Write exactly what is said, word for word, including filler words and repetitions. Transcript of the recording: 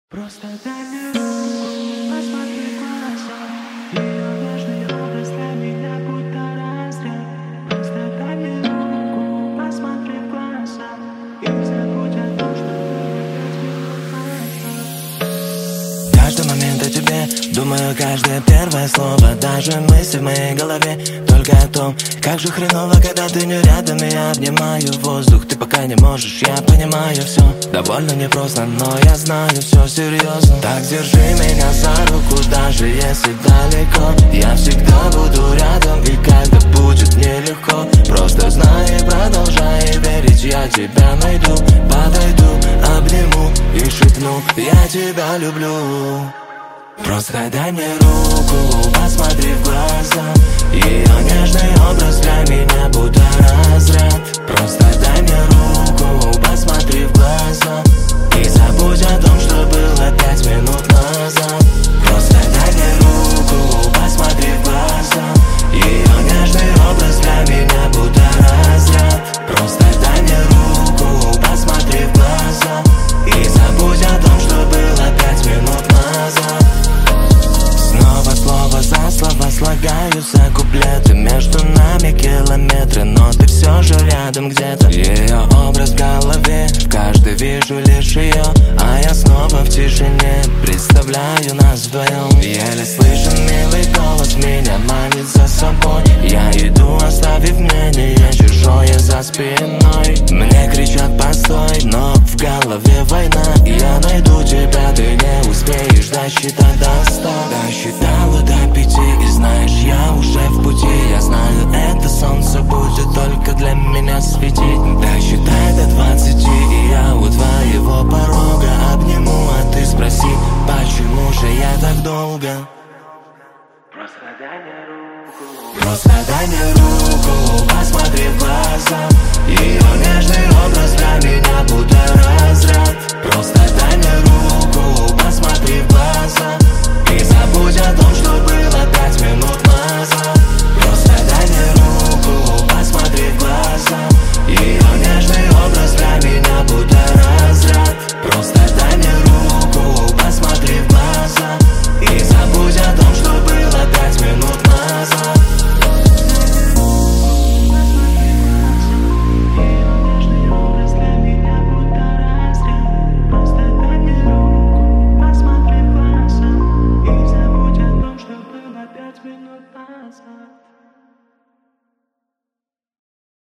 Просто дай мне руку, посмотри в глаза. Ее нежный образ для меня будто разряд. Просто дай мне руку, посмотри в глаза. И забудь о том, что было пять минут назад. Каждый момент о тебе, думаю, каждое первое слово. Даже мысли в моей голове только о том, как же хреново, когда ты не рядом. И я обнимаю воздух, ты пока не можешь, я понимаю все. Довольно непросто, но я знаю все серьезно. Так держи меня за руку, даже если далеко. Я всегда буду рядом, и когда будет нелегко, просто знай и продолжай верить. Я тебя найду, подойду, обниму и шепну: я тебя люблю. Просто дай мне руку, посмотри в глаза. Ее нежный образ для меня будто разряд. Просто дай мне руку, посмотри в глаза. И забудь о том, что было пять минут назад. Просто дай мне руку, посмотри в глаза. Ее нежный образ для меня будто разряд. Просто дай мне руку, посмотри в глаза. И забудь о том, что было пять минут назад. Снова слово за слово слагаются куплеты. Между нами километры, но ты все же рядом где-то. Ее образ в голове, в каждой вижу лишь ее. А я снова в тишине, представляю нас вдвоем. Еле слышен милый голос, меня манит за собой. Я иду, оставив мнение чужое за спиной. Мне кричат постой, но в голове война. Я найду тебя, ты не успеешь досчитать до ста. Досчитала до пяти, и знаешь, я уже в пути. Я знаю, это солнце будет только для меня светить. Досчитай до двадцати, и я у твоего порога обниму. А ты спроси, почему же я так долго? Просто дай мне руку. Просто дай мне руку, посмотри в глаза. Ее нежный образ для меня будто